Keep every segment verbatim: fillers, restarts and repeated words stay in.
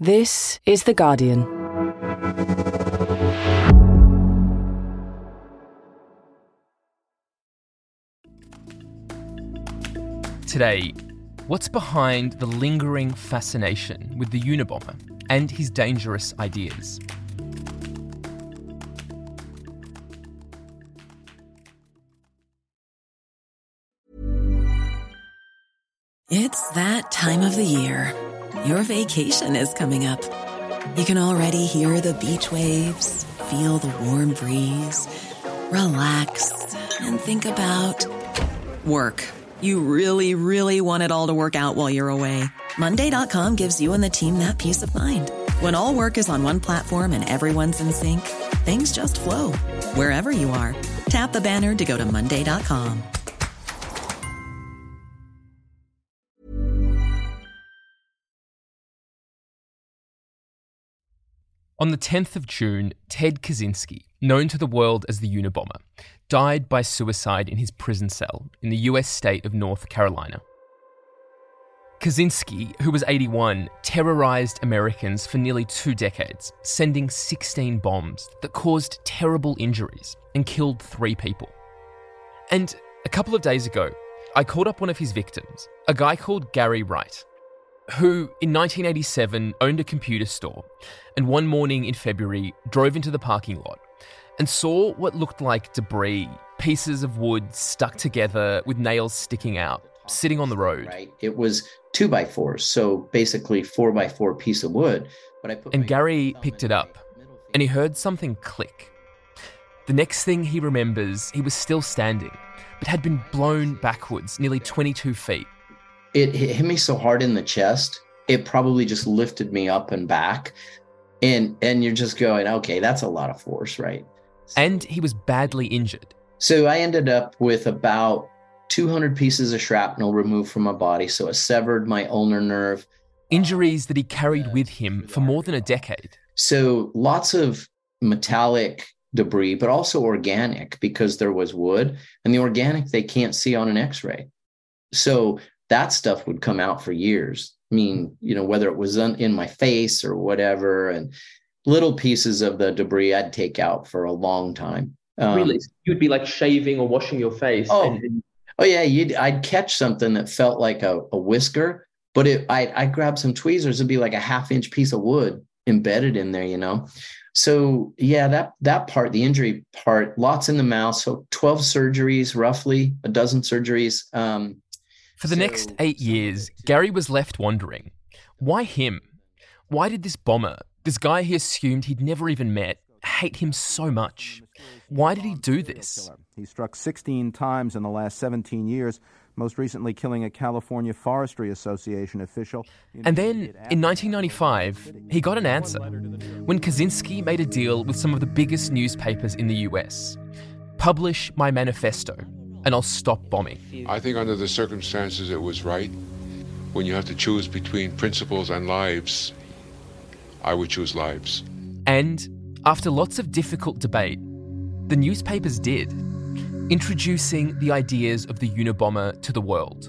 This is The Guardian. Today, what's behind the lingering fascination with the Unabomber and his dangerous ideas? It's that time of the year. Your vacation is coming up. You can already hear the beach waves, feel the warm breeze, relax, and think about work. You really, really want it all to work out while you're away. Monday dot com gives you and the team that peace of mind. When all work is on one platform and everyone's in sync, things just flow. Wherever you are, tap the banner to go to Monday dot com. On the tenth of June, Ted Kaczynski, known to the world as the Unabomber, died by suicide in his prison cell in the U S state of North Carolina. Kaczynski, who was eighty-one, terrorised Americans for nearly two decades, sending sixteen bombs that caused terrible injuries and killed three people. And a couple of days ago, I called up one of his victims, a guy called Gary Wright, who in nineteen eighty-seven owned a computer store and one morning in February drove into the parking lot and saw what looked like debris, pieces of wood stuck together with nails sticking out, sitting on the road. Right. It was two by fours, so basically four by four piece of wood. But I put and Gary picked it up and he heard something click. The next thing he remembers, he was still standing, but had been blown backwards nearly twenty-two feet. It hit me so hard in the chest, it probably just lifted me up and back. And and you're just going, okay, that's a lot of force, right? And he was badly injured. So I ended up with about two hundred pieces of shrapnel removed from my body. So it severed my ulnar nerve. Injuries that he carried with him for more than a decade. So lots of metallic debris, but also organic because there was wood. And the organic they can't see on an x-ray. So that stuff would come out for years. I mean, you know, whether it was in my face or whatever, and little pieces of the debris I'd take out for a long time. Um, really? You'd be like shaving or washing your face? Oh, and, and... oh yeah. You'd, I'd catch something that felt like a, a whisker, but it, I, I'd grab some tweezers. It'd be like a half inch piece of wood embedded in there, you know? So yeah, that, that part, the injury part, lots in the mouth. So twelve surgeries, roughly a dozen surgeries. Um, For the so, next eight years, Gary was left wondering, why him? Why did this bomber, this guy he assumed he'd never even met, hate him so much? Why did he do this? He struck sixteen times in the last seventeen years, most recently killing a California Forestry Association official. And then, in nineteen ninety-five, he got an answer when Kaczynski made a deal with some of the biggest newspapers in the U S. Publish my manifesto, and I'll stop bombing. I think under the circumstances it was right. When you have to choose between principles and lives, I would choose lives. And after lots of difficult debate, the newspapers did, introducing the ideas of the Unabomber to the world.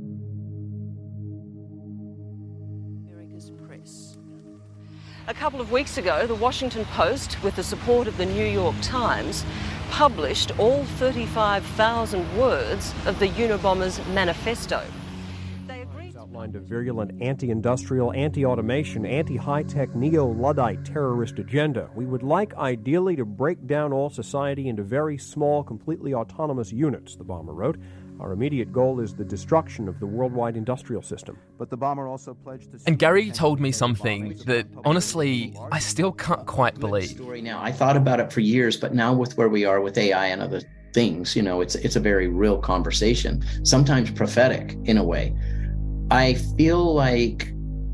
America's Press. A couple of weeks ago, the Washington Post, with the support of the New York Times, published all thirty-five thousand words of the Unabomber's manifesto. They agreed to outlined a virulent anti-industrial, anti-automation, anti-high-tech, neo-Luddite terrorist agenda. We would like, ideally, to break down all society into very small, completely autonomous units, the bomber wrote. Our immediate goal is the destruction of the worldwide industrial system. But the bomber also pledged to... And Gary told me something that, honestly, I still can't quite believe. Now, I thought about it for years, but now with where we are with A I and other things, you know, it's it's a very real conversation, sometimes prophetic in a way. I feel like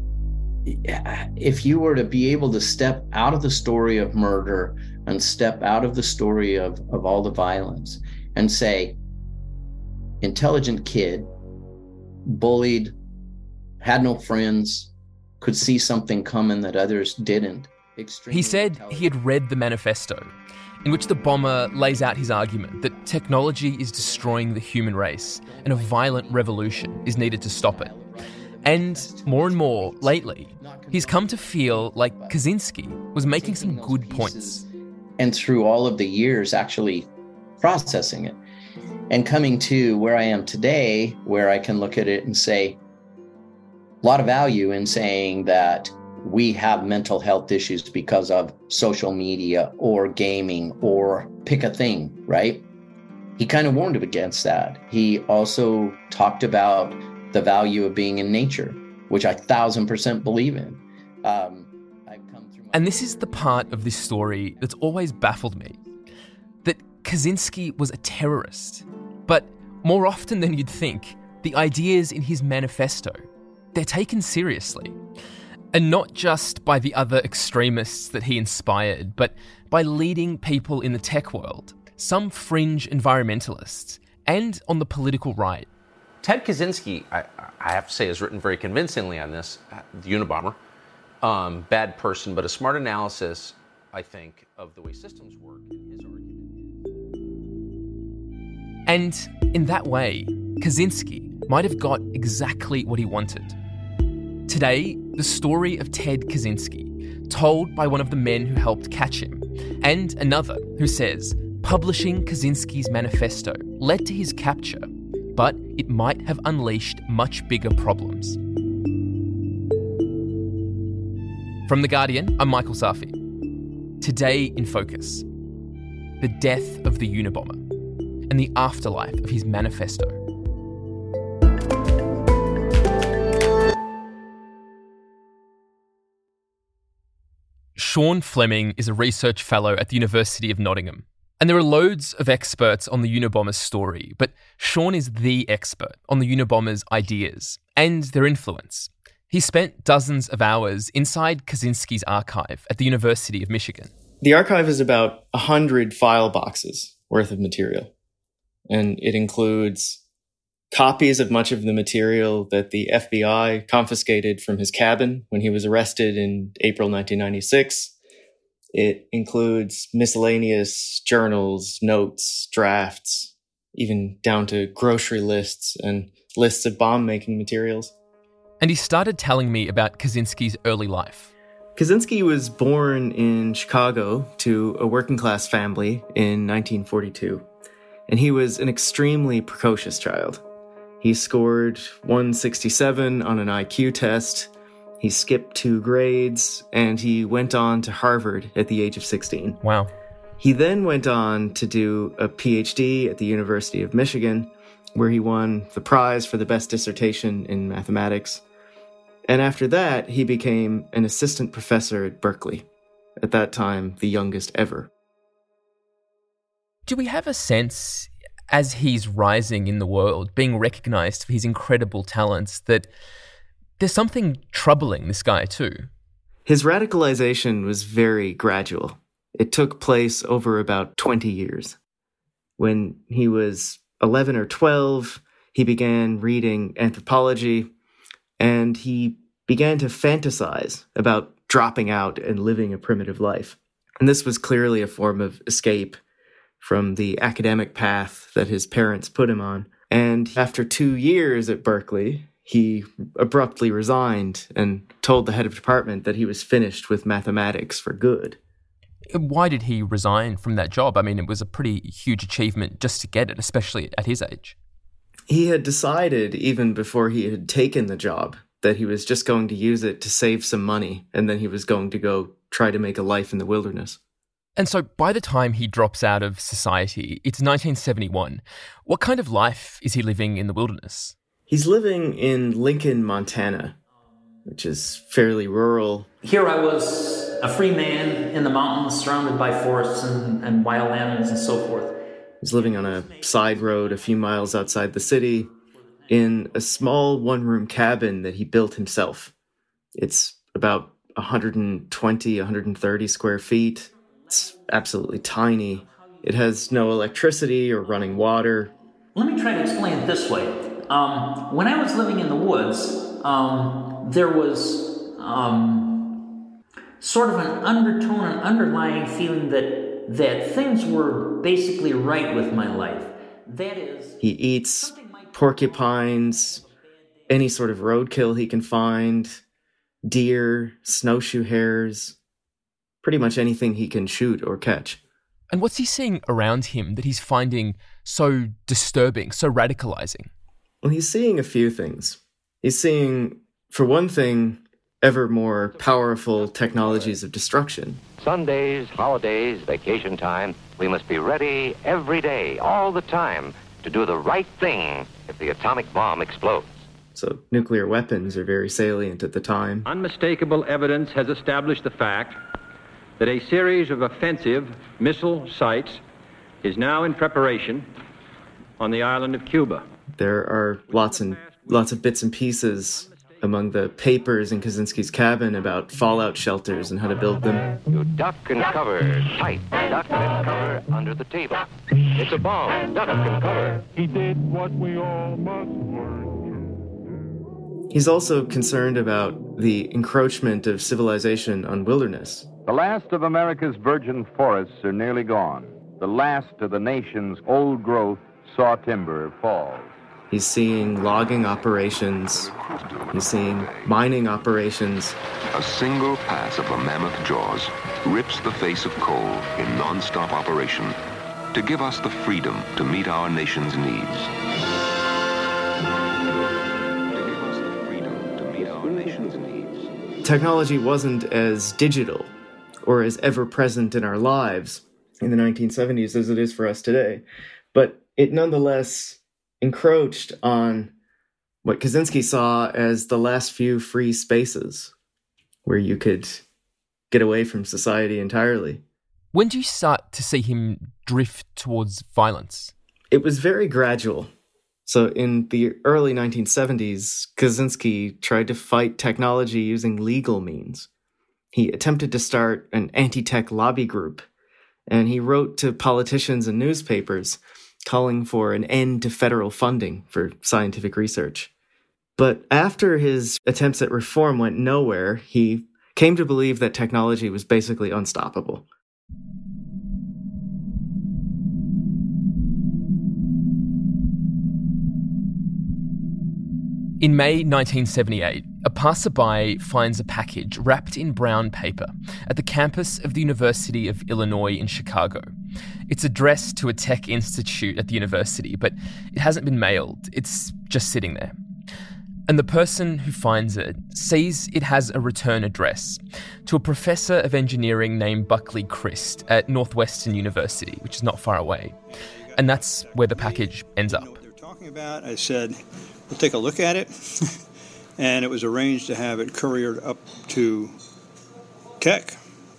if you were to be able to step out of the story of murder and step out of the story of, of all the violence and say, intelligent kid, bullied, had no friends, could see something coming that others didn't. He said he had read the manifesto, in which the bomber lays out his argument that technology is destroying the human race and a violent revolution is needed to stop it. And more and more, lately, he's come to feel like Kaczynski was making some good points. And through all of the years, actually processing it and coming to where I am today, where I can look at it and say, a lot of value in saying that we have mental health issues because of social media or gaming or pick a thing, right? He kind of warned against that. He also talked about the value of being in nature, which I thousand percent believe in. Um, I've come through my- and this is the part of this story that's always baffled me, that Kaczynski was a terrorist. But more often than you'd think, the ideas in his manifesto, they're taken seriously. And not just by the other extremists that he inspired, but by leading people in the tech world, some fringe environmentalists, and on the political right. Ted Kaczynski, I, I have to say, has written very convincingly on this, the Unabomber. Um, bad person, but a smart analysis, I think, of the way systems work. And his argument is... And in that way, Kaczynski might have got exactly what he wanted. Today, the story of Ted Kaczynski, told by one of the men who helped catch him, and another who says publishing Kaczynski's manifesto led to his capture, but it might have unleashed much bigger problems. From The Guardian, I'm Michael Safi. Today in focus, the death of the Unabomber and the afterlife of his manifesto. Sean Fleming is a research fellow at the University of Nottingham. And there are loads of experts on the Unabomber's story, but Sean is the expert on the Unabomber's ideas and their influence. He spent dozens of hours inside Kaczynski's archive at the University of Michigan. The archive is about one hundred file boxes worth of material, and it includes copies of much of the material that the F B I confiscated from his cabin when he was arrested in April nineteen ninety-six. It includes miscellaneous journals, notes, drafts, even down to grocery lists and lists of bomb-making materials. And he started telling me about Kaczynski's early life. Kaczynski was born in Chicago to a working-class family in nineteen forty-two, and he was an extremely precocious child. He scored one sixty-seven on an I Q test. He skipped two grades, and he went on to Harvard at the age of sixteen. Wow. He then went on to do a P H D at the University of Michigan, where he won the prize for the best dissertation in mathematics. And after that, he became an assistant professor at Berkeley, at that time the youngest ever. Do we have a sense, as he's rising in the world, being recognized for his incredible talents, that there's something troubling this guy too? His radicalization was very gradual. It took place over about twenty years. When he was eleven or twelve, he began reading anthropology, and he began to fantasize about dropping out and living a primitive life. And this was clearly a form of escape from the academic path that his parents put him on. And after two years at Berkeley, he abruptly resigned and told the head of department that he was finished with mathematics for good. Why did he resign from that job? I mean, it was a pretty huge achievement just to get it, especially at his age. He had decided, even before he had taken the job, that he was just going to use it to save some money, and then he was going to go try to make a life in the wilderness. And so by the time he drops out of society, it's nineteen seventy-one. What kind of life is he living in the wilderness? He's living in Lincoln, Montana, which is fairly rural. Here I was, a free man in the mountains, surrounded by forests and, and wild animals and so forth. He's living on a side road a few miles outside the city in a small one-room cabin that he built himself. It's about one hundred twenty, one hundred thirty square feet. It's absolutely tiny. It has no electricity or running water. Let me try to explain it this way. Um, when I was living in the woods, um, there was um, sort of an undertone, an underlying feeling that that things were basically right with my life. That is... He eats porcupines, any sort of roadkill he can find, deer, snowshoe hares, pretty much anything he can shoot or catch. And what's he seeing around him that he's finding so disturbing, so radicalizing? Well, he's seeing a few things. He's seeing, for one thing, ever more powerful technologies of destruction. Sundays, holidays, vacation time, we must be ready every day, all the time, to do the right thing if the atomic bomb explodes. So nuclear weapons are very salient at the time. Unmistakable evidence has established the fact that a series of offensive missile sites is now in preparation on the island of Cuba. There are lots and lots of bits and pieces among the papers in Kaczynski's cabin about fallout shelters and how to build them. To duck and cover, tight, duck and cover under the table. It's a bomb, duck and cover. He did what we all must learn. He's also concerned about the encroachment of civilization on wilderness. The last of America's virgin forests are nearly gone. The last of the nation's old-growth saw timber falls. He's seeing logging operations. He's seeing mining operations. A single pass of the mammoth jaws rips the face of coal in non-stop operation to give us the freedom to meet our nation's needs. To give us the freedom to meet our nation's needs. Technology wasn't as digital or as ever-present in our lives in the nineteen seventies as it is for us today, but it nonetheless encroached on what Kaczynski saw as the last few free spaces where you could get away from society entirely. When do you start to see him drift towards violence? It was very gradual. So in the early nineteen seventies, Kaczynski tried to fight technology using legal means. He attempted to start an anti-tech lobby group, and he wrote to politicians and newspapers calling for an end to federal funding for scientific research. But after his attempts at reform went nowhere, he came to believe that technology was basically unstoppable. In May nineteen seventy-eight, a passerby finds a package wrapped in brown paper at the campus of the University of Illinois in Chicago. It's addressed to a tech institute at the university, but it hasn't been mailed. It's just sitting there. And the person who finds it sees it has a return address to a professor of engineering named Buckley Crist at Northwestern University, which is not far away. And that's where the package ends up. What they're talking about, I said, we'll take a look at it. And it was arranged to have it couriered up to Tech.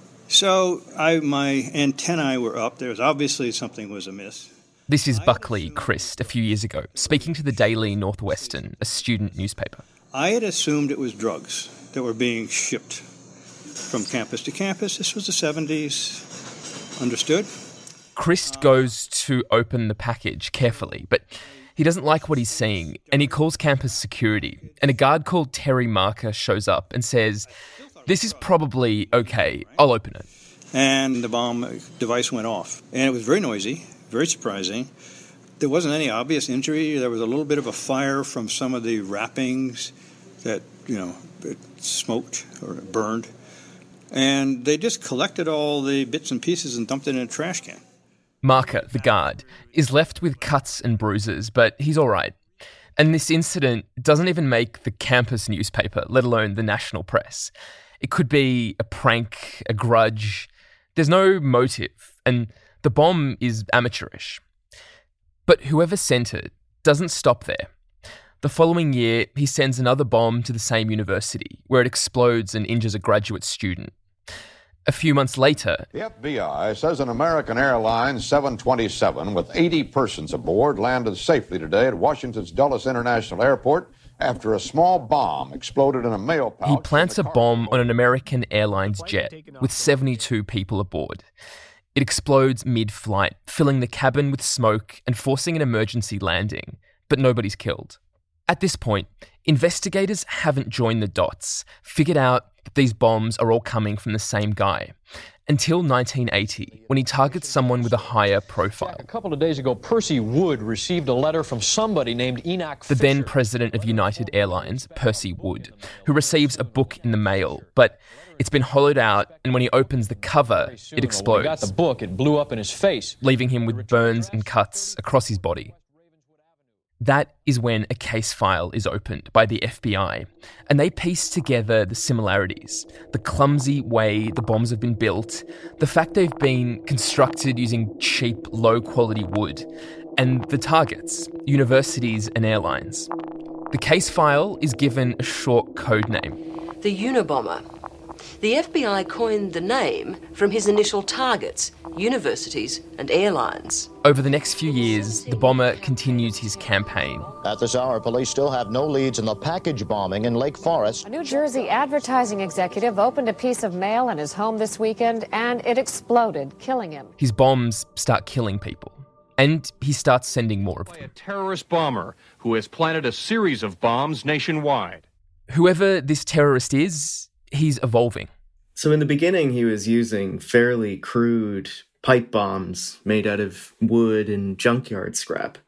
So I, my antennae were up. There was obviously something was amiss. This is Buckley Crist a few years ago, speaking to the Daily Northwestern, a student newspaper. I had assumed it was drugs that were being shipped from campus to campus. This was the seventies. Understood? Crist goes to open the package carefully, but he doesn't like what he's seeing, and he calls campus security, and a guard called Terry Marker shows up and says, "This is probably okay, I'll open it." And the bomb device went off. And it was very noisy, very surprising. There wasn't any obvious injury. There was a little bit of a fire from some of the wrappings that, you know, it smoked or burned. And they just collected all the bits and pieces and dumped it in a trash can. Marker, the guard, is left with cuts and bruises, but he's all right. And this incident doesn't even make the campus newspaper, let alone the national press. It could be a prank, a grudge. There's no motive, and the bomb is amateurish. But whoever sent it doesn't stop there. The following year, he sends another bomb to the same university, where it explodes and injures a graduate student. A few months later, the F B I says an American Airlines seven twenty-seven with eighty persons aboard landed safely today at Washington's Dulles International Airport after a small bomb exploded in a mail pouch. He plants a bomb on an American Airlines jet with seventy-two people aboard. It explodes mid-flight, filling the cabin with smoke and forcing an emergency landing, but nobody's killed. At this point, investigators haven't joined the dots, figured out that these bombs are all coming from the same guy. Until nineteen eighty, when he targets someone with a higher profile. A couple of days ago, Percy Wood received a letter from somebody named Enoch The Fisher. then president of United Airlines, Percy Wood, who receives a book in the mail, but it's been hollowed out, and when he opens the cover, it explodes. When he got the book, it blew up in his face, leaving him with burns and cuts across his body. That is when a case file is opened by the F B I, and they piece together the similarities, the clumsy way the bombs have been built, the fact they've been constructed using cheap, low-quality wood, and the targets, universities and airlines. The case file is given a short code name. The Unabomber. The F B I coined the name from his initial targets, universities and airlines. Over the next few years, the bomber continues his campaign. At this hour, police still have no leads in the package bombing in Lake Forest. A New Jersey advertising executive opened a piece of mail in his home this weekend, and it exploded, killing him. His bombs start killing people, and he starts sending more of them. A terrorist bomber who has planted a series of bombs nationwide. Whoever this terrorist is, he's evolving. So in the beginning, he was using fairly crude pipe bombs made out of wood and junkyard scrap.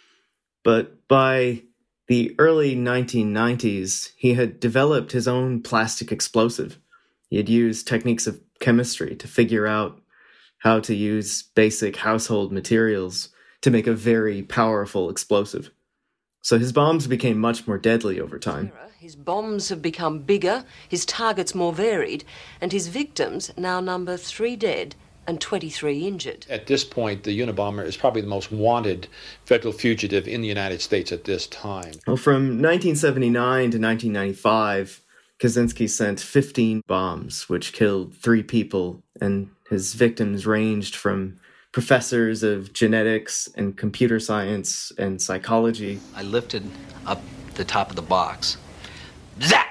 But by the early nineteen nineties, he had developed his own plastic explosive. He had used techniques of chemistry to figure out how to use basic household materials to make a very powerful explosive. So his bombs became much more deadly over time. His bombs have become bigger, his targets more varied, and his victims now number three dead and twenty-three injured. At this point, the Unabomber is probably the most wanted federal fugitive in the United States at this time. Well, from nineteen seventy-nine to nineteen ninety-five, Kaczynski sent fifteen bombs, which killed three people, and his victims ranged from professors of genetics and computer science and psychology. I lifted up the top of the box. Zap!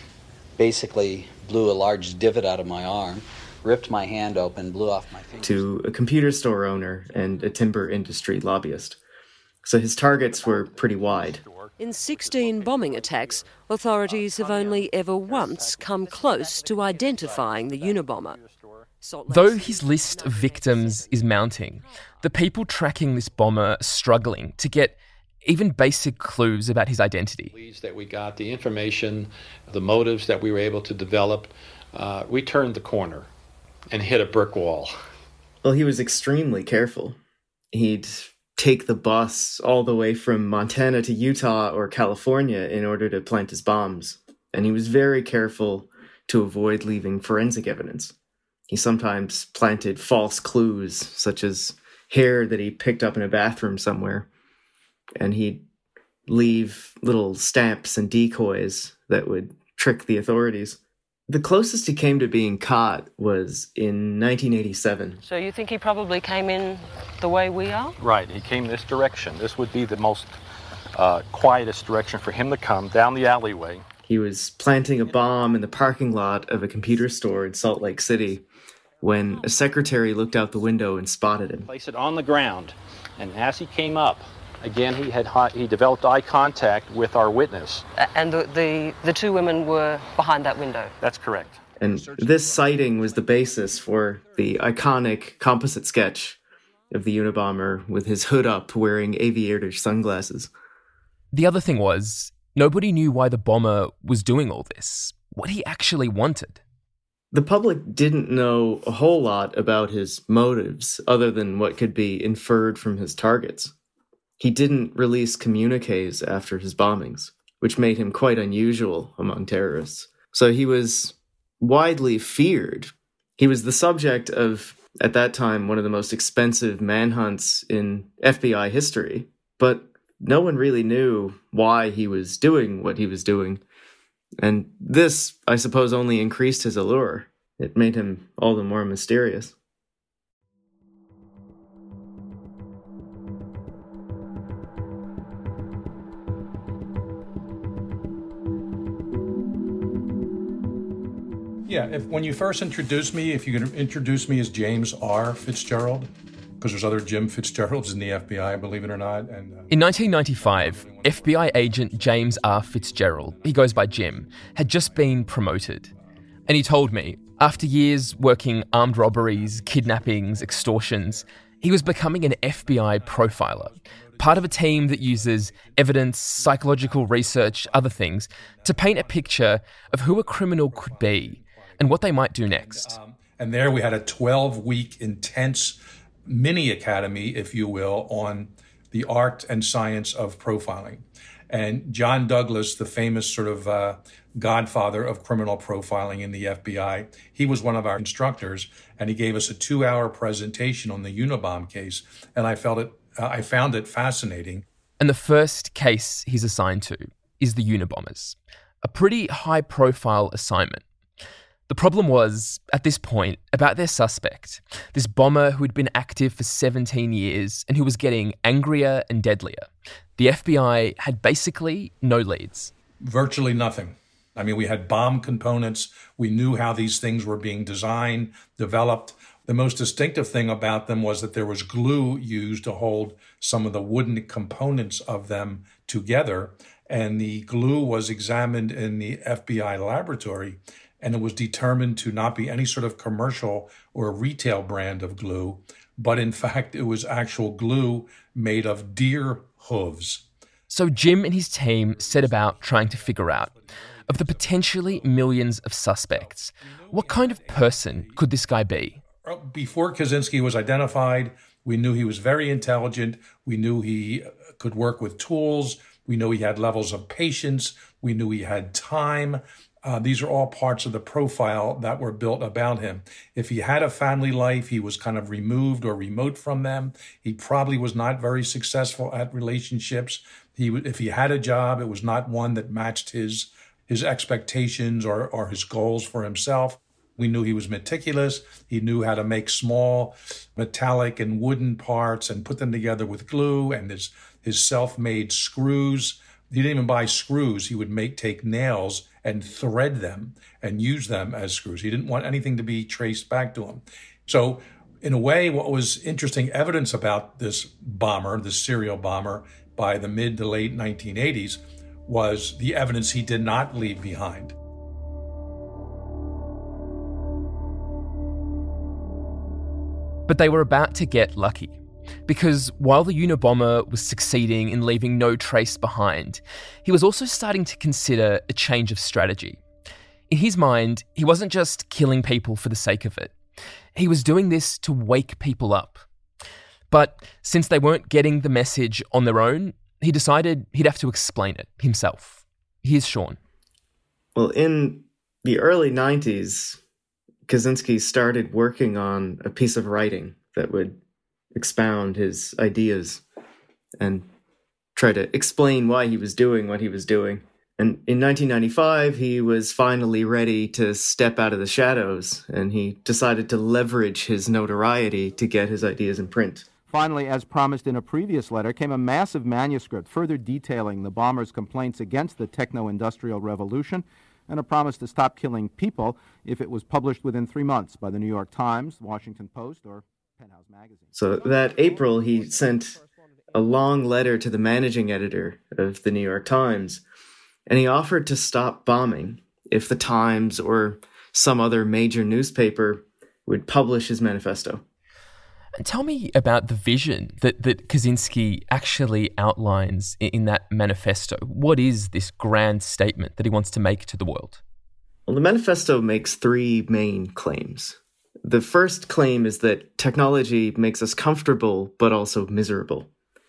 Basically blew a large divot out of my arm, ripped my hand open, blew off my fingers. To a computer store owner and a timber industry lobbyist. So his targets were pretty wide. In sixteen bombing attacks, authorities have only ever once come close to identifying the Unabomber. Though his list of victims is mounting, the people tracking this bomber are struggling to get even basic clues about his identity. Leads that we got, the information, the motives that we were able to develop, uh, we turned the corner and hit a brick wall. Well, he was extremely careful. He'd take the bus all the way from Montana to Utah or California in order to plant his bombs. And he was very careful to avoid leaving forensic evidence. He sometimes planted false clues, such as hair that he picked up in a bathroom somewhere. And he'd leave little stamps and decoys that would trick the authorities. The closest he came to being caught was in nineteen eighty-seven. So you think he probably came in the way we are? Right, he came this direction. This would be the most uh, quietest direction for him to come, down the alleyway. He was planting a bomb in the parking lot of a computer store in Salt Lake City when a secretary looked out the window and spotted him. Place it on the ground, and as he came up, again, he had he developed eye contact with our witness. And the, the, the two women were behind that window? That's correct. And this sighting was the basis for the iconic composite sketch of the Unabomber with his hood up wearing aviator sunglasses. The other thing was, nobody knew why the bomber was doing all this, what he actually wanted. The public didn't know a whole lot about his motives other than what could be inferred from his targets. He didn't release communiques after his bombings, which made him quite unusual among terrorists. So he was widely feared. He was the subject of, at that time, one of the most expensive manhunts in F B I history. But no one really knew why he was doing what he was doing. And this, I suppose, only increased his allure. It made him all the more mysterious. Yeah, if when you first introduced me, if you could introduce me as James R. Fitzgerald, because there's other Jim Fitzgeralds in the F B I, believe it or not. And uh, in nineteen ninety-five, F B I agent James R. Fitzgerald, he goes by Jim, had just been promoted. And he told me, After years working armed robberies, kidnappings, extortions, he was becoming an F B I profiler, part of a team that uses evidence, psychological research, other things, to paint a picture of who a criminal could be and what they might do next. Um, and there we had a twelve-week intense mini academy, if you will, on the art and science of profiling. And John Douglas, the famous sort of uh, godfather of criminal profiling in the F B I, he was one of our instructors, and he gave us a two-hour presentation on the Unabomb case, and I felt it, uh, I found it fascinating. And the first case he's assigned to is the Unabombers, a pretty high-profile assignment. The problem was, at this point, about their suspect, this bomber who had been active for seventeen years and who was getting angrier and deadlier. The F B I had basically no leads. Virtually nothing. I mean, we had bomb components. We knew how these things were being designed, developed. The most distinctive thing about them was that there was glue used to hold some of the wooden components of them together. And the glue was examined in the F B I laboratory, and it was determined to not be any sort of commercial or retail brand of glue, but in fact, it was actual glue made of deer hooves. So Jim and his team set about trying to figure out, of the potentially millions of suspects, what kind of person could this guy be? Before Kaczynski was identified, we knew he was very intelligent. We knew he could work with tools. We knew he had levels of patience. We knew he had time. Uh, these are all parts of the profile that were built about him. If he had a family life, he was kind of removed or remote from them. He probably was not very successful at relationships. He, if he had a job, it was not one that matched his his expectations or, or his goals for himself. We knew he was meticulous. He knew how to make small metallic and wooden parts and put them together with glue and his, his self-made screws. He didn't even buy screws. He would make take nails and thread them and use them as screws. He didn't want anything to be traced back to him. So in a way, what was interesting evidence about this bomber, this serial bomber, by the mid to late nineteen eighties was the evidence he did not leave behind. But they were about to get lucky. Because while the Unabomber was succeeding in leaving no trace behind, he was also starting to consider a change of strategy. In his mind, he wasn't just killing people for the sake of it. He was doing this to wake people up. But since they weren't getting the message on their own, he decided he'd have to explain it himself. Here's Sean. Well, in the early nineties, Kaczynski started working on a piece of writing that would expound his ideas and try to explain why he was doing what he was doing. And in nineteen ninety-five, he was finally ready to step out of the shadows, and he decided to leverage his notoriety to get his ideas in print. Finally, as promised in a previous letter, came a massive manuscript further detailing the bomber's complaints against the techno-industrial revolution and a promise to stop killing people if it was published within three months by the New York Times, the Washington Post, or Penthouse Magazine. So that April, he sent a long letter to the managing editor of the New York Times, and he offered to stop bombing if the Times or some other major newspaper would publish his manifesto. And tell me about the vision that, that Kaczynski actually outlines in, in that manifesto. What is this grand statement that he wants to make to the world? Well, the manifesto makes three main claims. The first claim is that technology makes us comfortable, but also miserable.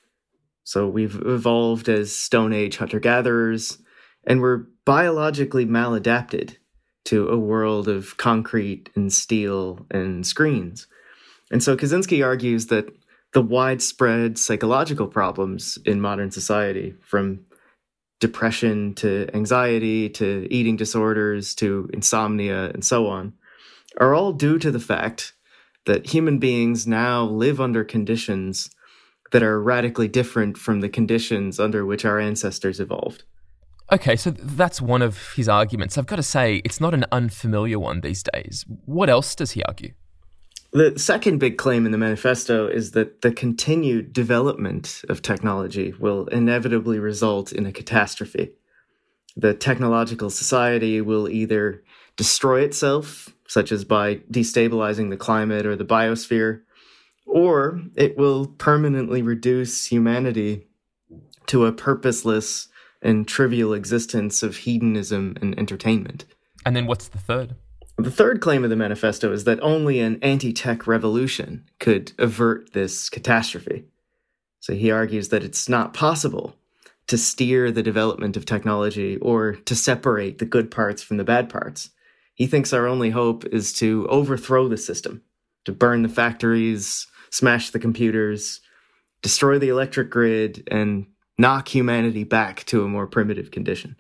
So we've evolved as Stone Age hunter-gatherers, and we're biologically maladapted to a world of concrete and steel and screens. And so Kaczynski argues that the widespread psychological problems in modern society, from depression to anxiety to eating disorders to insomnia and so on, are all due to the fact that human beings now live under conditions that are radically different from the conditions under which our ancestors evolved. Okay, so that's one of his arguments. I've got to say, it's not an unfamiliar one these days. What else does he argue? The second big claim in the manifesto is that the continued development of technology will inevitably result in a catastrophe. The technological society will either destroy itself, such as by destabilizing the climate or the biosphere, or it will permanently reduce humanity to a purposeless and trivial existence of hedonism and entertainment. And then what's the third? The third claim of the manifesto is that only an anti-tech revolution could avert this catastrophe. So he argues that it's not possible to steer the development of technology or to separate the good parts from the bad parts. He thinks our only hope is to overthrow the system, to burn the factories, smash the computers, destroy the electric grid, and knock humanity back to a more primitive condition.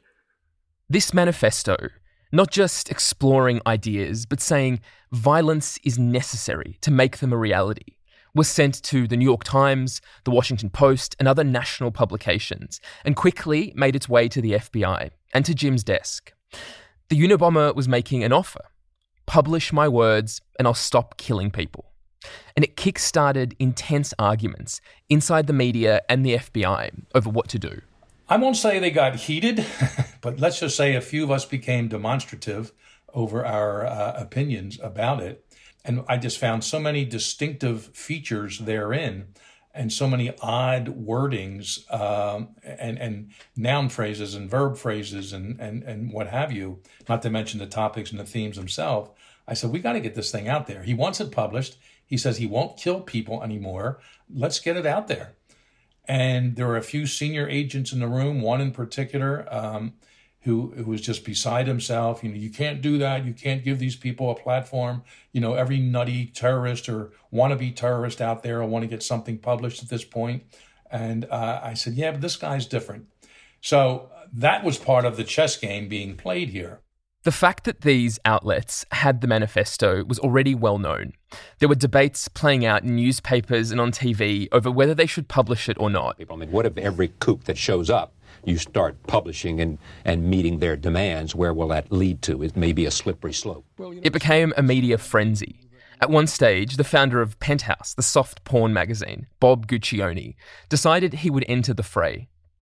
This manifesto, not just exploring ideas, but saying violence is necessary to make them a reality, was sent to the New York Times, the Washington Post, and other national publications, and quickly made its way to the F B I and to Jim's desk. The Unabomber was making an offer. Publish my words and I'll stop killing people. And it kick-started intense arguments inside the media and the F B I over what to do. I won't say they got heated, but let's just say a few of us became demonstrative over our uh, opinions about it. And I just found so many distinctive features therein and so many odd wordings um, and, and noun phrases and verb phrases and, and, and what have you, not to mention the topics and the themes themselves. I said, we got to get this thing out there. He wants it published. He says he won't kill people anymore. Let's get it out there. And there were a few senior agents in the room, one in particular, um, who, who was just beside himself. You know, you can't do that. You can't give these people a platform. You know, every nutty terrorist or wannabe terrorist out there will want to get something published at this point. And uh, I said, yeah, but this guy's different. So that was part of the chess game being played here. The fact that these outlets had the manifesto was already well known. There were debates playing out in newspapers and on T V over whether they should publish it or not. I mean, what if every kook that shows up, you start publishing and, and meeting their demands? Where will that lead to? It may be a slippery slope. It became a media frenzy. At one stage, the founder of Penthouse, the soft porn magazine, Bob Guccione, decided he would enter the fray.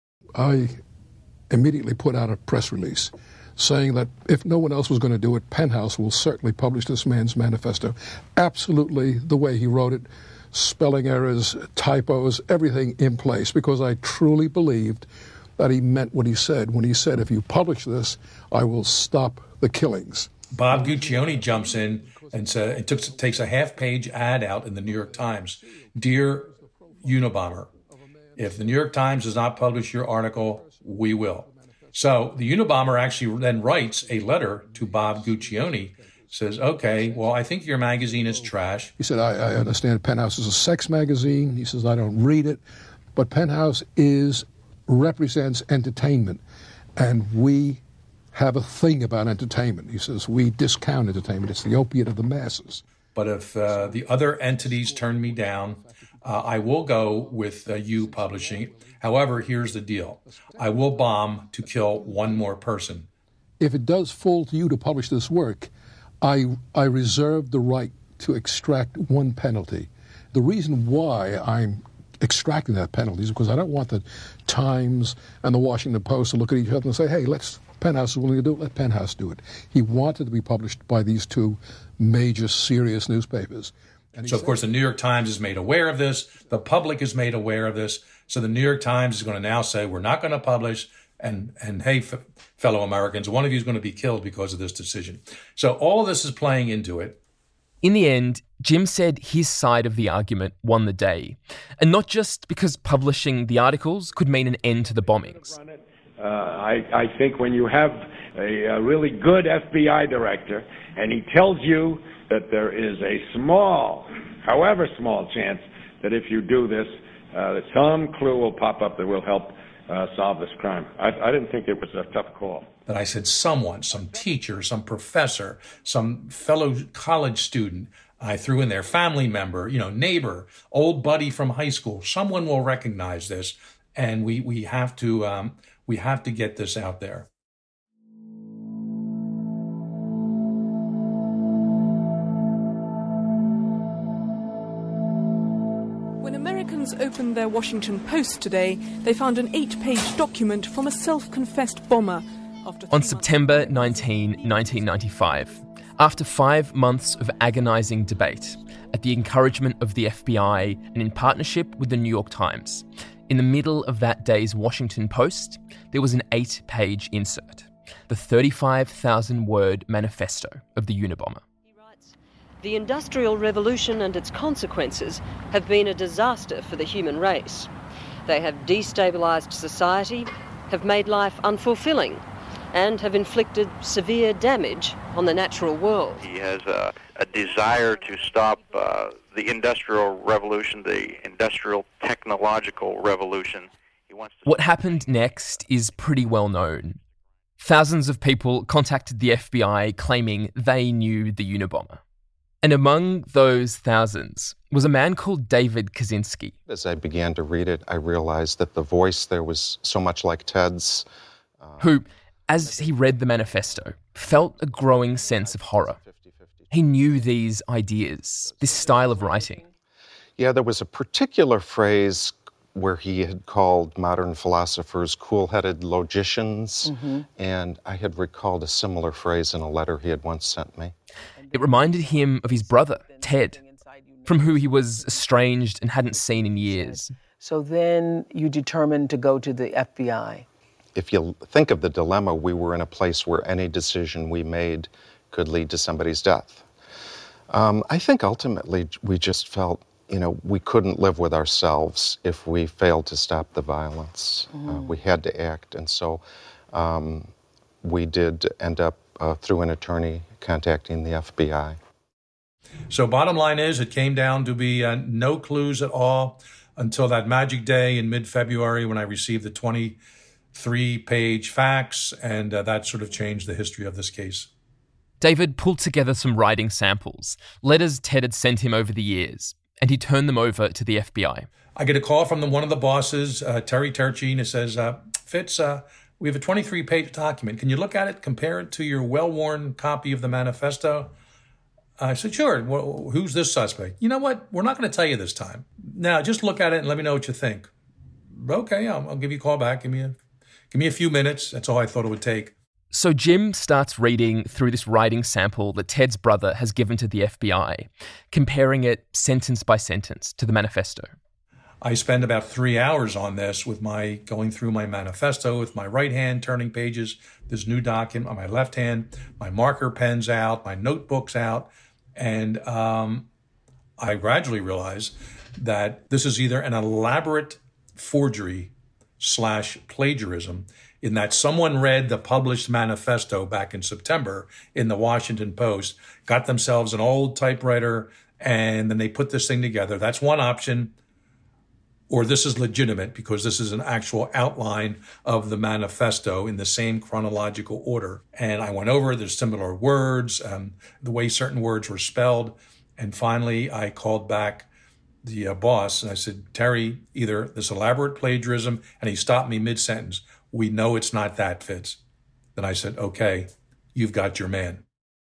I immediately put out a press release saying that if no one else was going to do it, Penthouse will certainly publish this man's manifesto. Absolutely the way he wrote it, spelling errors, typos, everything in place, because I truly believed that he meant what he said when he said, if you publish this, I will stop the killings. Bob Guccione jumps in and says, it took, takes a half-page ad out in the New York Times. Dear Unabomber, if the New York Times does not publish your article, we will. So the Unabomber actually then writes a letter to Bob Guccione, says, okay, well, I think your magazine is trash. He said, I, I understand Penthouse is a sex magazine. He says, I don't read it. But Penthouse is represents entertainment, and we have a thing about entertainment. He says, we discount entertainment. It's the opiate of the masses. But if uh, the other entities turn me down, uh, I will go with uh, you publishing it. However, here's the deal. I will bomb to kill one more person. If it does fall to you to publish this work, I, I reserve the right to extract one penalty. The reason why I'm extracting that penalty is because I don't want the Times and the Washington Post to look at each other and say, hey, let's Penthouse is willing to do it, let Penthouse do it. He wanted to be published by these two major, serious newspapers. So, of course, the New York Times is made aware of this. The public is made aware of this. So the New York Times is going to now say, we're not going to publish. And, and hey, f- fellow Americans, one of you is going to be killed because of this decision. So all of this is playing into it. In the end, Jim said his side of the argument won the day. And not just because publishing the articles could mean an end to the bombings. Uh, I, I think when you have a, a really good F B I director and he tells you that there is a small, however small chance that if you do this, uh, that some clue will pop up that will help uh, solve this crime. I, I didn't think it was a tough call. That I said someone, some teacher, some professor, some fellow college student, I threw in there, family member, you know, neighbor, old buddy from high school, someone will recognize this, and we, we have to um, we have to get this out there. When Americans opened their Washington Post today, they found an eight-page document from a self-confessed bomber On September nineteenth, nineteen ninety-five, after five months of agonising debate, at the encouragement of the F B I and in partnership with the New York Times, in the middle of that day's Washington Post, there was an eight-page insert, the thirty-five thousand word manifesto of the Unabomber. The Industrial Revolution and its consequences have been a disaster for the human race. They have destabilised society, have made life unfulfilling, and have inflicted severe damage on the natural world. He has a, a desire to stop uh, the Industrial Revolution, the Industrial Technological Revolution. He wants to what happened next is pretty well known. Thousands of people contacted the F B I claiming they knew the Unabomber. And among those thousands was a man called David Kaczynski. As I began to read it, I realized that the voice there was so much like Ted's. Uh, who, as he read the manifesto, felt a growing sense of horror. He knew these ideas, this style of writing. Yeah, there was a particular phrase where he had called modern philosophers cool-headed logicians, mm-hmm. and I had recalled a similar phrase in a letter he had once sent me. It reminded him of his brother, Ted, from who he was estranged and hadn't seen in years. So then you determined to go to the F B I. If you think of the dilemma, we were in a place where any decision we made could lead to somebody's death. Um, I think ultimately we just felt, you know, we couldn't live with ourselves if we failed to stop the violence. Mm-hmm. Uh, we had to act, and so um, we did end up, uh, through an attorney, contacting the F B I. So bottom line is, it came down to be uh, no clues at all until that magic day in mid-February when I received the twenty-three page fax, and uh, that sort of changed the history of this case. David pulled together some writing samples, letters Ted had sent him over the years, and he turned them over to the F B I. I get a call from the, one of the bosses, uh, Terry Turchine, who says, uh, Fitz, uh, we have a twenty-three page document. Can you look at it, compare it to your well-worn copy of the manifesto? I said, sure. Well, who's this suspect? You know what? We're not going to tell you this time. Now, just look at it and let me know what you think. Okay, I'll, I'll give you a call back. Give me a, give me a few minutes. That's all I thought it would take. So Jim starts reading through this writing sample that Ted's brother has given to the F B I, comparing it sentence by sentence to the manifesto. I spend about three hours on this with my going through my manifesto with my right hand turning pages, this new document on my left hand, my marker pens out, my notebooks out, and um, I gradually realize that this is either an elaborate forgery slash plagiarism in that someone read the published manifesto back in September in the Washington Post, got themselves an old typewriter, and then they put this thing together. That's one option. Or this is legitimate because this is an actual outline of the manifesto in the same chronological order. And I went over, there's similar words, um, the way certain words were spelled. And finally, I called back the uh, boss and I said, Terry, either this elaborate plagiarism, and he stopped me mid-sentence. We know it's not that, Fitz. Then I said, okay, you've got your man.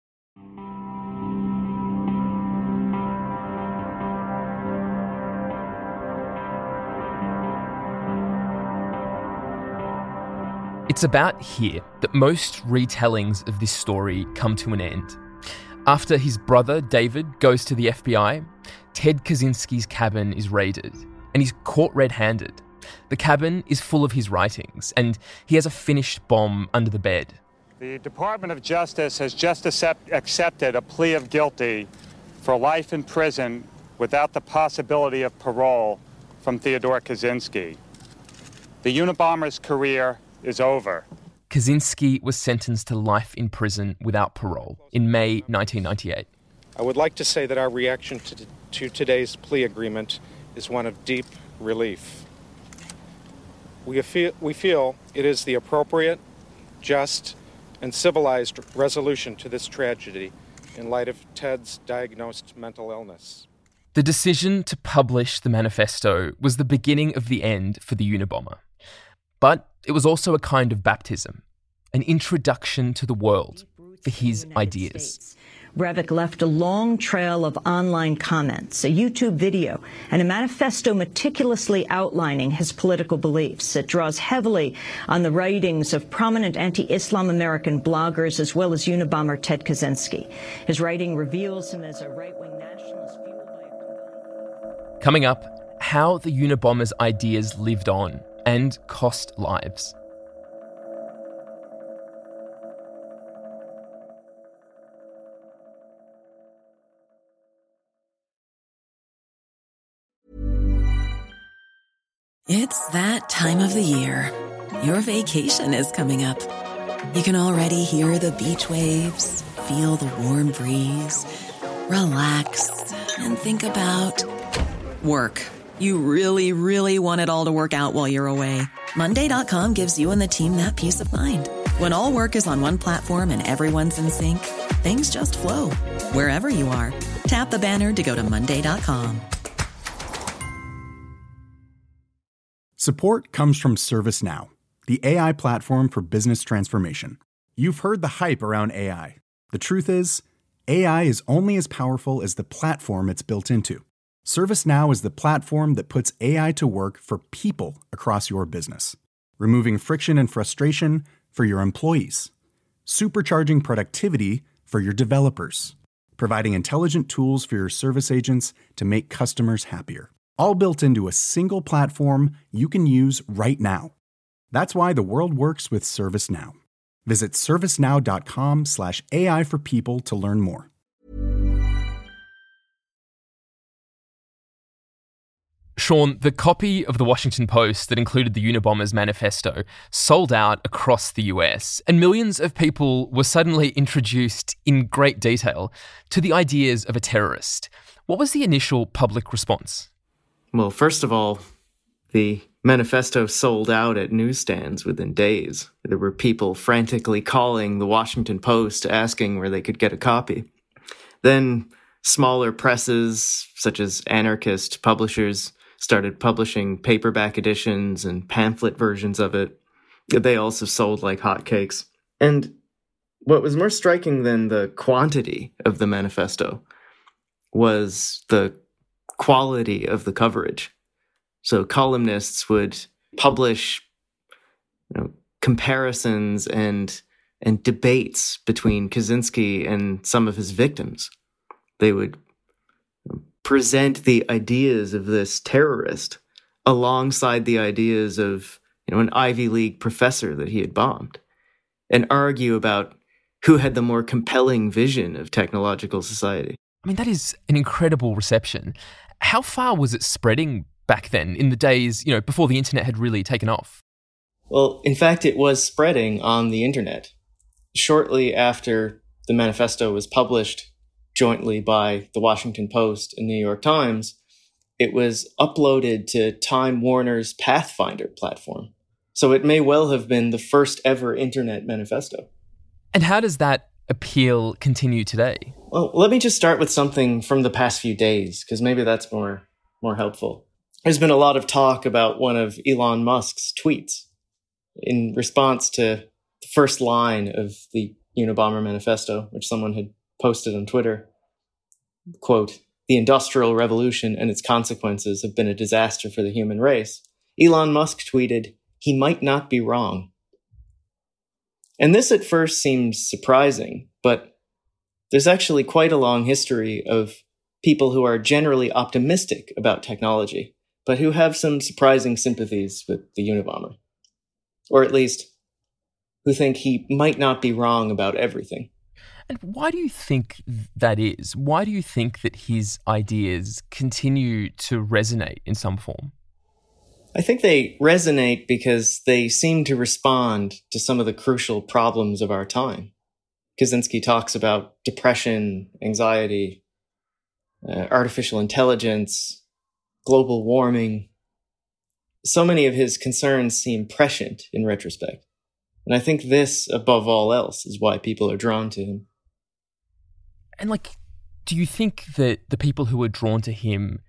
It's about here that most retellings of this story come to an end. After his brother, David, goes to the F B I, Ted Kaczynski's cabin is raided, and he's caught red-handed. The cabin is full of his writings, and he has a finished bomb under the bed. The Department of Justice has just accept- accepted a plea of guilty for life in prison without the possibility of parole from Theodore Kaczynski. The Unabomber's career is over. Kaczynski was sentenced to life in prison without parole in May nineteen ninety-eight. I would like to say that our reaction to, t- to today's plea agreement is one of deep relief. We feel, we feel it is the appropriate, just, and civilized resolution to this tragedy in light of Ted's diagnosed mental illness. The decision to publish the manifesto was the beginning of the end for the Unabomber. But it was also a kind of baptism, an introduction to the world for his ideas. Breivik left a long trail of online comments, a YouTube video, and a manifesto meticulously outlining his political beliefs. It draws heavily on the writings of prominent anti-Islam American bloggers as well as Unabomber Ted Kaczynski. His writing reveals him as a right-wing nationalist. Coming up, how the Unabomber's ideas lived on and cost lives. It's that time of the year. Your vacation is coming up. You can already hear the beach waves, feel the warm breeze, relax, and think about work. You really, really want it all to work out while you're away. Monday dot com gives you and the team that peace of mind. When all work is on one platform and everyone's in sync, things just flow. Wherever you are, tap the banner to go to Monday dot com. Support comes from ServiceNow, the A I platform for business transformation. You've heard the hype around A I. The truth is, A I is only as powerful as the platform it's built into. ServiceNow is the platform that puts A I to work for people across your business, removing friction and frustration for your employees, supercharging productivity for your developers, providing intelligent tools for your service agents to make customers happier. All built into a single platform you can use right now. That's why the world works with ServiceNow. Visit servicenow.com slash AI for people to learn more. Sean, the copy of the Washington Post that included the Unabomber's manifesto sold out across the U S, and millions of people were suddenly introduced in great detail to the ideas of a terrorist. What was the initial public response? Well, first of all, the manifesto sold out at newsstands within days. There were people frantically calling the Washington Post asking where they could get a copy. Then smaller presses, such as anarchist publishers, started publishing paperback editions and pamphlet versions of it. They also sold like hotcakes. And what was more striking than the quantity of the manifesto was the quality of the coverage. So columnists would publish, you know, comparisons and and debates between Kaczynski and some of his victims. They would present the ideas of this terrorist alongside the ideas of, you know, an Ivy League professor that he had bombed, and argue about who had the more compelling vision of technological society. I mean, that is an incredible reception. How far was it spreading back then, in the days, you know, before the internet had really taken off? Well, in fact, it was spreading on the internet. Shortly after the manifesto was published jointly by the Washington Post and New York Times, it was uploaded to Time Warner's Pathfinder platform. So it may well have been the first ever internet manifesto. And how does that appeal continue today? Well, let me just start with something from the past few days, because maybe that's more, more helpful. There's been a lot of talk about one of Elon Musk's tweets in response to the first line of the Unabomber manifesto, which someone had posted on Twitter. Quote, "The Industrial Revolution and its consequences have been a disaster for the human race." Elon Musk tweeted, "He might not be wrong." And this at first seems surprising, but there's actually quite a long history of people who are generally optimistic about technology, but who have some surprising sympathies with the Unabomber. Or at least, who think he might not be wrong about everything. And why do you think that is? Why do you think that his ideas continue to resonate in some form? I think they resonate because they seem to respond to some of the crucial problems of our time. Kaczynski talks about depression, anxiety, uh, artificial intelligence, global warming. So many of his concerns seem prescient in retrospect. And I think this, above all else, is why people are drawn to him. And, like, do you think that the people who are drawn to him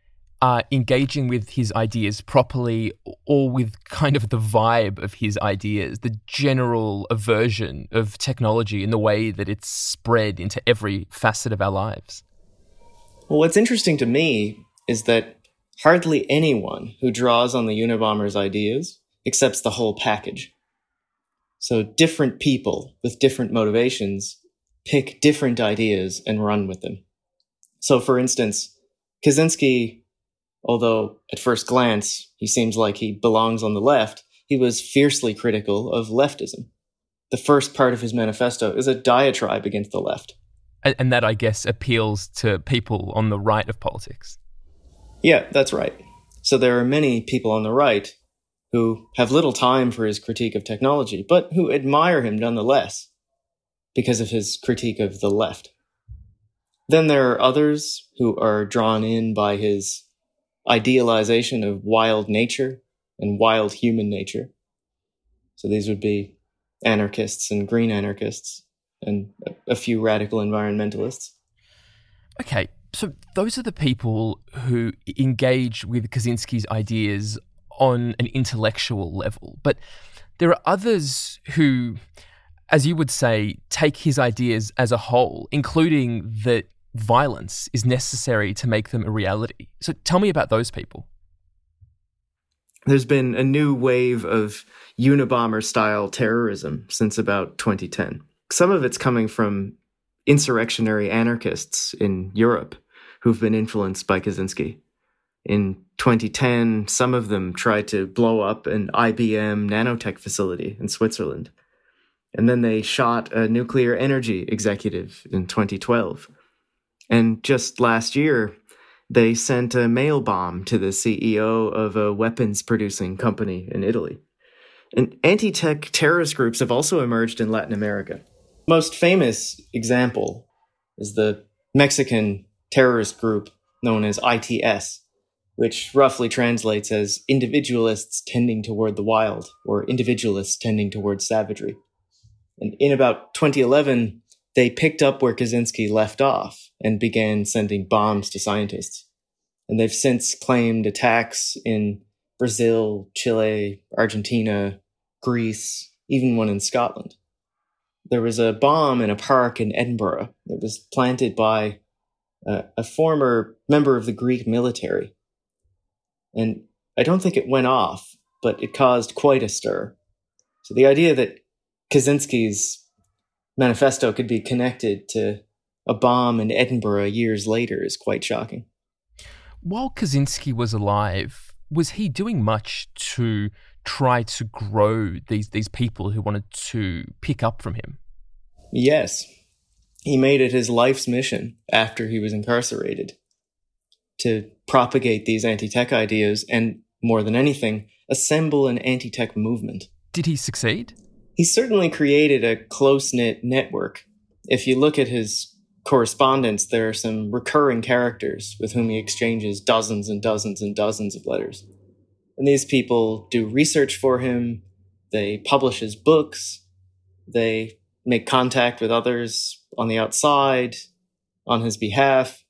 are engaging with his ideas properly, or with kind of the vibe of his ideas, the general aversion of technology and the way that it's spread into every facet of our lives? Well, what's interesting to me is that hardly anyone who draws on the Unabomber's ideas accepts the whole package. So different people with different motivations pick different ideas and run with them. So for instance, Kaczynski, although at first glance he seems like he belongs on the left, he was fiercely critical of leftism. The first part of his manifesto is a diatribe against the left. And, and that, I guess, appeals to people on the right of politics. Yeah, that's right. So there are many people on the right who have little time for his critique of technology, but who admire him nonetheless because of his critique of the left. Then there are others who are drawn in by his idealization of wild nature and wild human nature. So these would be anarchists and green anarchists and a few radical environmentalists. Okay, so those are the people who engage with Kaczynski's ideas on an intellectual level. But there are others who, as you would say, take his ideas as a whole, including that violence is necessary to make them a reality. So tell me about those people. There's been a new wave of Unabomber-style terrorism since about twenty ten. Some of it's coming from insurrectionary anarchists in Europe who've been influenced by Kaczynski. In twenty ten, some of them tried to blow up an I B M nanotech facility in Switzerland. And then they shot a nuclear energy executive in twenty twelve. And just last year, they sent a mail bomb to the C E O of a weapons-producing company in Italy. And anti-tech terrorist groups have also emerged in Latin America. Most famous example is the Mexican terrorist group known as I T S, which roughly translates as individualists tending toward the wild, or individualists tending toward savagery. And in about twenty eleven, they picked up where Kaczynski left off and began sending bombs to scientists. And they've since claimed attacks in Brazil, Chile, Argentina, Greece, even one in Scotland. There was a bomb in a park in Edinburgh that was planted by uh, a former member of the Greek military. And I don't think it went off, but it caused quite a stir. So the idea that Kaczynski's manifesto could be connected to a bomb in Edinburgh years later is quite shocking. While Kaczynski was alive, was he doing much to try to grow these, these people who wanted to pick up from him? Yes. He made it his life's mission after he was incarcerated to propagate these anti-tech ideas and, more than anything, assemble an anti-tech movement. Did he succeed? He certainly created a close-knit network. If you look at his correspondence, there are some recurring characters with whom he exchanges dozens and dozens and dozens of letters. And these people do research for him, they publish his books, they make contact with others on the outside, on his behalf.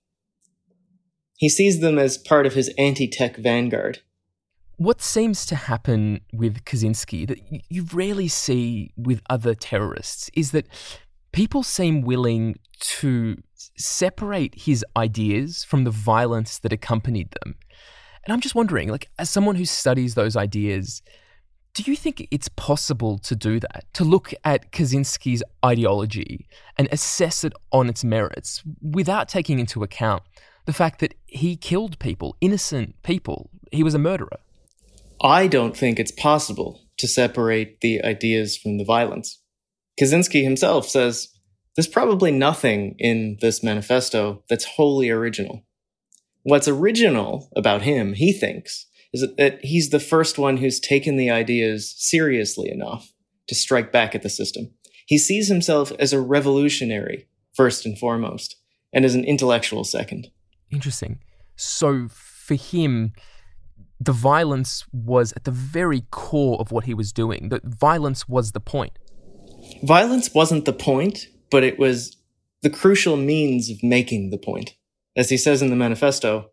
He sees them as part of his anti-tech vanguard. What seems to happen with Kaczynski that you rarely see with other terrorists is that people seem willing to separate his ideas from the violence that accompanied them. And I'm just wondering, like, as someone who studies those ideas, do you think it's possible to do that? To look at Kaczynski's ideology and assess it on its merits without taking into account the fact that he killed people, innocent people. He was a murderer. I don't think it's possible to separate the ideas from the violence. Kaczynski himself says there's probably nothing in this manifesto that's wholly original. What's original about him, he thinks, is that he's the first one who's taken the ideas seriously enough to strike back at the system. He sees himself as a revolutionary, first and foremost, and as an intellectual second. Interesting. So for him, the violence was at the very core of what he was doing. That violence was the point. Violence wasn't the point, but it was the crucial means of making the point. As he says in the manifesto,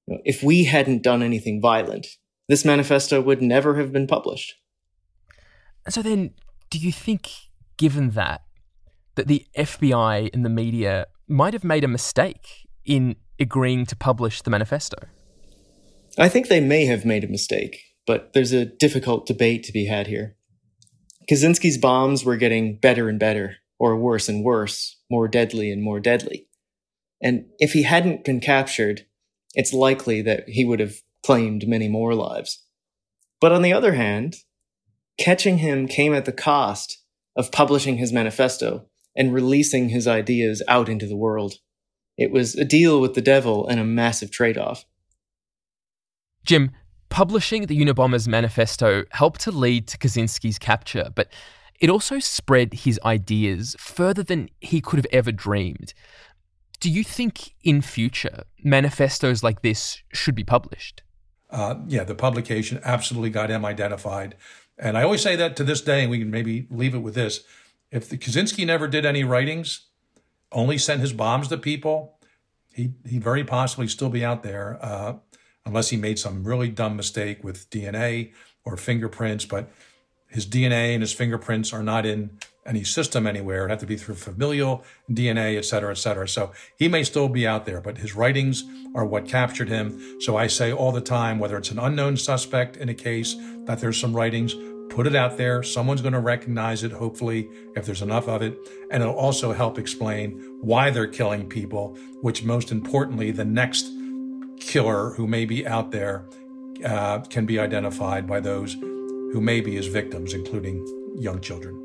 If we hadn't done anything violent, this manifesto would never have been published. So then, do you think, given that, that the F B I and the media might have made a mistake in agreeing to publish the manifesto? I think they may have made a mistake, but there's a difficult debate to be had here. Kaczynski's bombs were getting better and better, or worse and worse, more deadly and more deadly. And if he hadn't been captured, it's likely that he would have claimed many more lives. But on the other hand, catching him came at the cost of publishing his manifesto and releasing his ideas out into the world. It was a deal with the devil and a massive trade-off. Jim, publishing the Unabomber's manifesto helped to lead to Kaczynski's capture, but it also spread his ideas further than he could have ever dreamed. Do you think in future manifestos like this should be published? Uh, yeah, the publication absolutely got him identified. And I always say that to this day, and we can maybe leave it with this. If the Kaczynski never did any writings, only sent his bombs to people, he he very possibly still be out there, uh, unless he made some really dumb mistake with D N A or fingerprints. But his D N A and his fingerprints are not in any system anywhere. It'd have to be through familial D N A, et cetera, et cetera. So he may still be out there, but his writings are what captured him. So I say all the time, whether it's an unknown suspect in a case, that there's some writings, put it out there. Someone's going to recognize it, hopefully, if there's enough of it. And it'll also help explain why they're killing people, which most importantly, the next killer who may be out there uh, can be identified by those who may be his victims, including young children.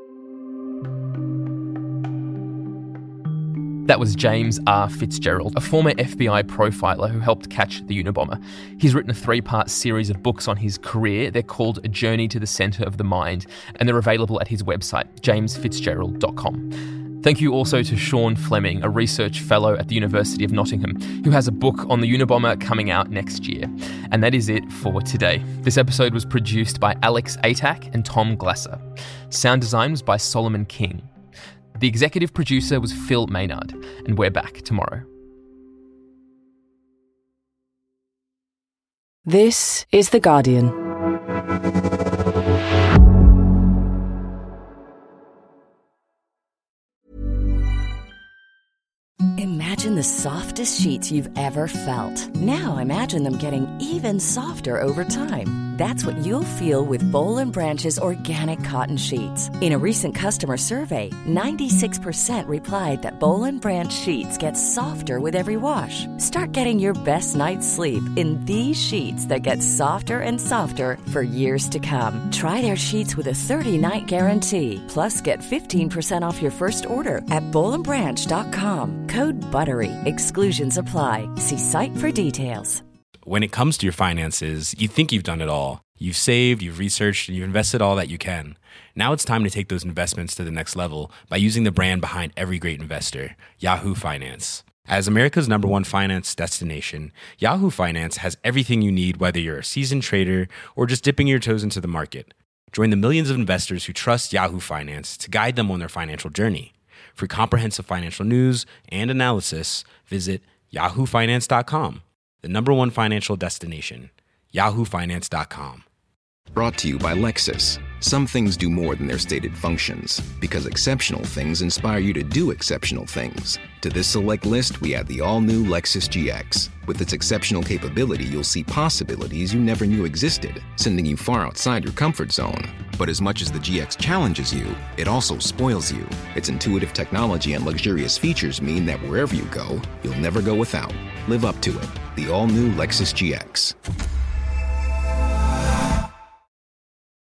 That was James R. Fitzgerald, a former F B I profiler who helped catch the Unabomber. He's written a three-part series of books on his career. They're called A Journey to the Centre of the Mind, and they're available at his website, james fitzgerald dot com. Thank you also to Sean Fleming, a research fellow at the University of Nottingham, who has a book on the Unabomber coming out next year. And that is it for today. This episode was produced by Alex Atack and Tom Glasser. Sound design was by Solomon King. The executive producer was Phil Maynard, and we're back tomorrow. This is The Guardian. Imagine the softest sheets you've ever felt. Now imagine them getting even softer over time. That's what you'll feel with Boll and Branch's organic cotton sheets. In a recent customer survey, ninety-six percent replied that Boll and Branch sheets get softer with every wash. Start getting your best night's sleep in these sheets that get softer and softer for years to come. Try their sheets with a thirty-night guarantee. Plus, get fifteen percent off your first order at boll and branch dot com. Code BUTTERY. Exclusions apply. See site for details. When it comes to your finances, you think you've done it all. You've saved, you've researched, and you've invested all that you can. Now it's time to take those investments to the next level by using the brand behind every great investor, Yahoo Finance. As America's number one finance destination, Yahoo Finance has everything you need, whether you're a seasoned trader or just dipping your toes into the market. Join the millions of investors who trust Yahoo Finance to guide them on their financial journey. For comprehensive financial news and analysis, visit yahoo finance dot com, the number one financial destination, yahoo finance dot com. Brought to you by Lexus. Some things do more than their stated functions, because exceptional things inspire you to do exceptional things. To this select list, we add the all-new Lexus G X. With its exceptional capability, you'll see possibilities you never knew existed, sending you far outside your comfort zone. But as much as the G X challenges you, it also spoils you. Its intuitive technology and luxurious features mean that wherever you go, you'll never go without. Live up to it. The all-new Lexus G X.